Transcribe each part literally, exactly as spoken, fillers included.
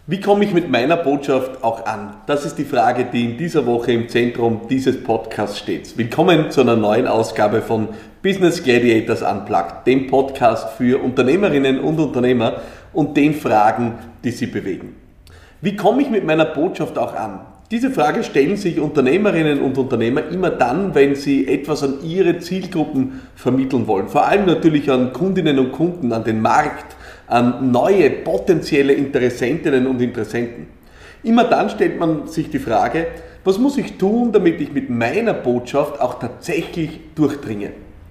Wie komme ich mit meiner Botschaft auch an? Das ist die Frage, die in dieser Woche im Zentrum dieses Podcasts steht. Willkommen zu einer neuen Ausgabe von Business Gladiators Unplugged, dem Podcast für Unternehmerinnen und Unternehmer und den Fragen, die sie bewegen. Wie komme ich mit meiner Botschaft auch an? Diese Frage stellen sich Unternehmerinnen und Unternehmer immer dann, wenn sie etwas an ihre Zielgruppen vermitteln wollen. Vor allem natürlich an Kundinnen und Kunden, an den Markt, an neue potenzielle Interessentinnen und Interessenten. Immer dann stellt man sich die Frage, was muss ich tun, damit ich mit meiner Botschaft auch tatsächlich durchdringe?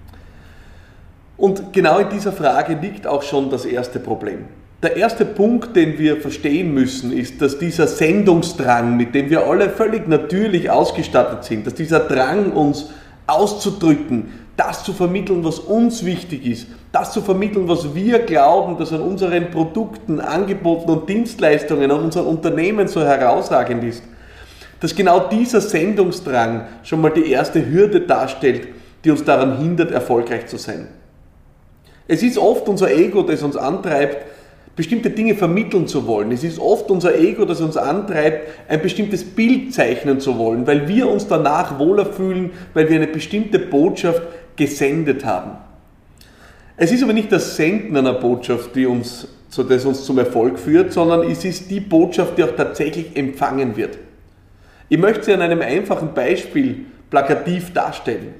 Und genau in dieser Frage liegt auch schon das erste Problem. Der erste Punkt, den wir verstehen müssen, ist, dass dieser Sendungsdrang, mit dem wir alle völlig natürlich ausgestattet sind, dass dieser Drang, uns auszudrücken, das zu vermitteln, was uns wichtig ist, das zu vermitteln, was wir glauben, dass an unseren Produkten, Angeboten und Dienstleistungen, an unseren Unternehmen so herausragend ist, dass genau dieser Sendungsdrang schon mal die erste Hürde darstellt, die uns daran hindert, erfolgreich zu sein. Es ist oft unser Ego, das uns antreibt, bestimmte Dinge vermitteln zu wollen. Es ist oft unser Ego, das uns antreibt, ein bestimmtes Bild zeichnen zu wollen, weil wir uns danach wohler fühlen, weil wir eine bestimmte Botschaft gesendet haben. Es ist aber nicht das Senden einer Botschaft, die uns, das uns zum Erfolg führt, sondern es ist die Botschaft, die auch tatsächlich empfangen wird. Ich möchte sie an einem einfachen Beispiel plakativ darstellen.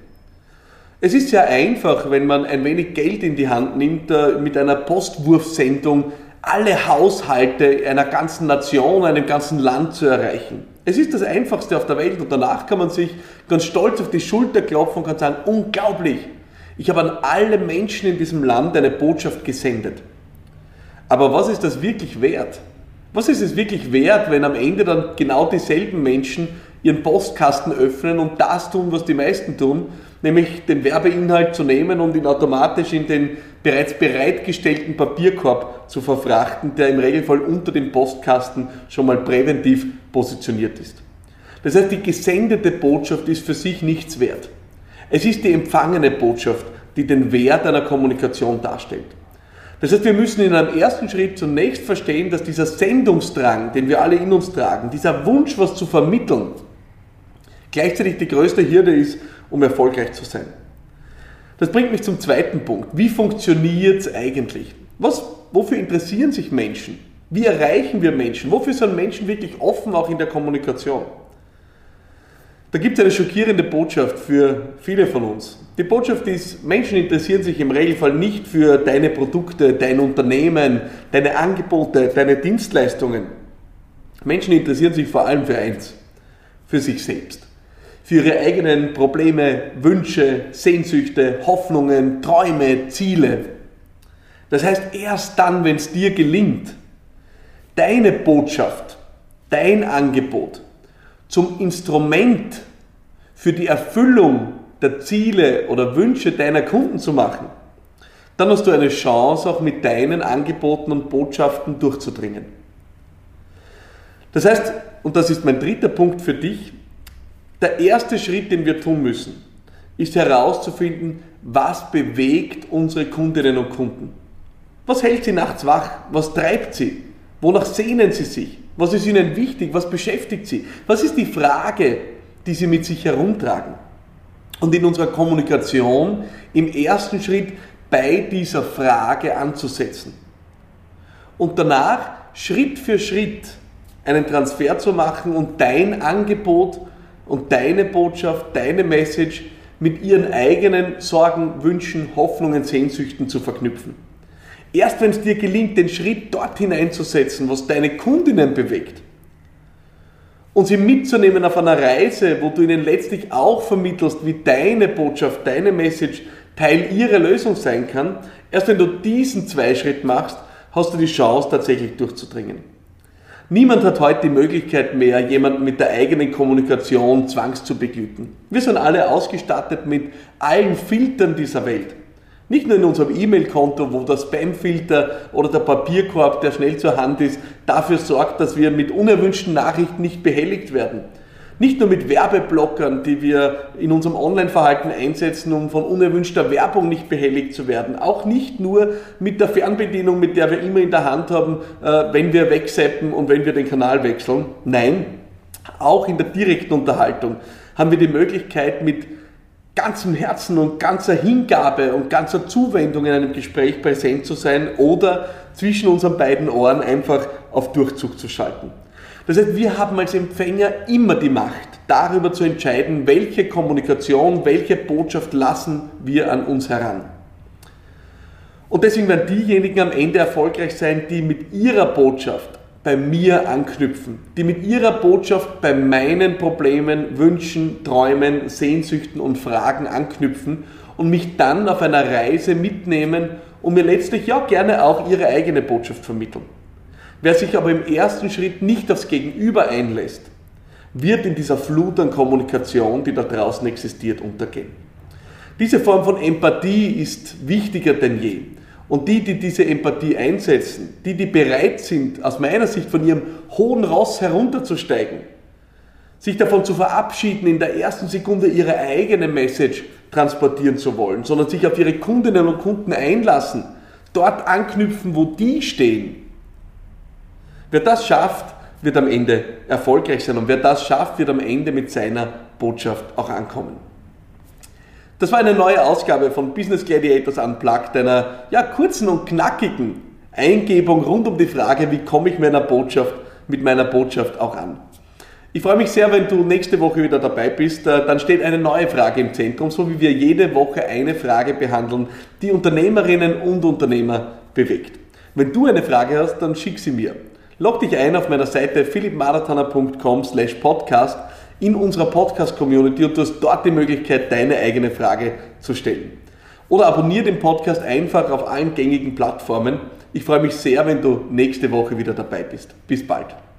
Es ist sehr einfach, wenn man ein wenig Geld in die Hand nimmt, mit einer Postwurfsendung alle Haushalte einer ganzen Nation, einem ganzen Land zu erreichen. Es ist das Einfachste auf der Welt und danach kann man sich ganz stolz auf die Schulter klopfen und kann sagen, unglaublich, ich habe an alle Menschen in diesem Land eine Botschaft gesendet. Aber was ist das wirklich wert? Was ist es wirklich wert, wenn am Ende dann genau dieselben Menschen ihren Postkasten öffnen und das tun, was die meisten tun, nämlich den Werbeinhalt zu nehmen und ihn automatisch in den bereits bereitgestellten Papierkorb zu verfrachten, der im Regelfall unter dem Postkasten schon mal präventiv positioniert ist. Das heißt, die gesendete Botschaft ist für sich nichts wert. Es ist die empfangene Botschaft, die den Wert einer Kommunikation darstellt. Das heißt, wir müssen in einem ersten Schritt zunächst verstehen, dass dieser Sendungsdrang, den wir alle in uns tragen, dieser Wunsch, was zu vermitteln, gleichzeitig die größte Hürde ist, um erfolgreich zu sein. Das bringt mich zum zweiten Punkt. Wie funktioniert es eigentlich? Was, wofür interessieren sich Menschen? Wie erreichen wir Menschen? Wofür sind Menschen wirklich offen, auch in der Kommunikation? Da gibt es eine schockierende Botschaft für viele von uns. Die Botschaft ist, Menschen interessieren sich im Regelfall nicht für deine Produkte, dein Unternehmen, deine Angebote, deine Dienstleistungen. Menschen interessieren sich vor allem für eins, für sich selbst. Für ihre eigenen Probleme, Wünsche, Sehnsüchte, Hoffnungen, Träume, Ziele. Das heißt, erst dann, wenn es dir gelingt, deine Botschaft, dein Angebot zum Instrument für die Erfüllung der Ziele oder Wünsche deiner Kunden zu machen, dann hast du eine Chance, auch mit deinen Angeboten und Botschaften durchzudringen. Das heißt, und das ist mein dritter Punkt für dich, der erste Schritt, den wir tun müssen, ist herauszufinden, was bewegt unsere Kundinnen und Kunden. Was hält sie nachts wach? Was treibt sie? Wonach sehnen sie sich? Was ist ihnen wichtig? Was beschäftigt sie? Was ist die Frage, die sie mit sich herumtragen? Und in unserer Kommunikation im ersten Schritt bei dieser Frage anzusetzen. Und danach Schritt für Schritt einen Transfer zu machen und dein Angebot und deine Botschaft, deine Message mit ihren eigenen Sorgen, Wünschen, Hoffnungen, Sehnsüchten zu verknüpfen. Erst wenn es dir gelingt, den Schritt dort hineinzusetzen, was deine Kundinnen bewegt und sie mitzunehmen auf einer Reise, wo du ihnen letztlich auch vermittelst, wie deine Botschaft, deine Message Teil ihrer Lösung sein kann, erst wenn du diesen Zweischritt machst, hast du die Chance, tatsächlich durchzudringen. Niemand hat heute die Möglichkeit mehr, jemanden mit der eigenen Kommunikation zwangs zu beglücken. Wir sind alle ausgestattet mit allen Filtern dieser Welt. Nicht nur in unserem E-Mail-Konto, wo der Spam-Filter oder der Papierkorb, der schnell zur Hand ist, dafür sorgt, dass wir mit unerwünschten Nachrichten nicht behelligt werden, Nicht nur mit Werbeblockern, die wir in unserem Online-Verhalten einsetzen, um von unerwünschter Werbung nicht behelligt zu werden. Auch nicht nur mit der Fernbedienung, mit der wir immer in der Hand haben, wenn wir wegzappen und wenn wir den Kanal wechseln. Nein, auch in der direkten Unterhaltung haben wir die Möglichkeit, mit ganzem Herzen und ganzer Hingabe und ganzer Zuwendung in einem Gespräch präsent zu sein oder zwischen unseren beiden Ohren einfach auf Durchzug zu schalten. Das heißt, wir haben als Empfänger immer die Macht, darüber zu entscheiden, welche Kommunikation, welche Botschaft lassen wir an uns heran. Und deswegen werden diejenigen am Ende erfolgreich sein, die mit ihrer Botschaft bei mir anknüpfen, die mit ihrer Botschaft bei meinen Problemen, Wünschen, Träumen, Sehnsüchten und Fragen anknüpfen und mich dann auf einer Reise mitnehmen und mir letztlich ja gerne auch ihre eigene Botschaft vermitteln. Wer sich aber im ersten Schritt nicht aufs Gegenüber einlässt, wird in dieser Flut an Kommunikation, die da draußen existiert, untergehen. Diese Form von Empathie ist wichtiger denn je. Und die, die diese Empathie einsetzen, die, die bereit sind, aus meiner Sicht von ihrem hohen Ross herunterzusteigen, sich davon zu verabschieden, in der ersten Sekunde ihre eigene Message transportieren zu wollen, sondern sich auf ihre Kundinnen und Kunden einlassen, dort anknüpfen, wo die stehen. Wer das schafft, wird am Ende erfolgreich sein und wer das schafft, wird am Ende mit seiner Botschaft auch ankommen. Das war eine neue Ausgabe von Business Gladiators Unplugged, einer ja, kurzen und knackigen Eingebung rund um die Frage, wie komme ich meiner Botschaft, mit meiner Botschaft auch an. Ich freue mich sehr, wenn du nächste Woche wieder dabei bist. Dann steht eine neue Frage im Zentrum, so wie wir jede Woche eine Frage behandeln, die Unternehmerinnen und Unternehmer bewegt. Wenn du eine Frage hast, dann schick sie mir. Log dich ein auf meiner Seite philipp marathoner punkt com slash podcast in unserer Podcast-Community und du hast dort die Möglichkeit, deine eigene Frage zu stellen. Oder abonniere den Podcast einfach auf allen gängigen Plattformen. Ich freue mich sehr, wenn du nächste Woche wieder dabei bist. Bis bald.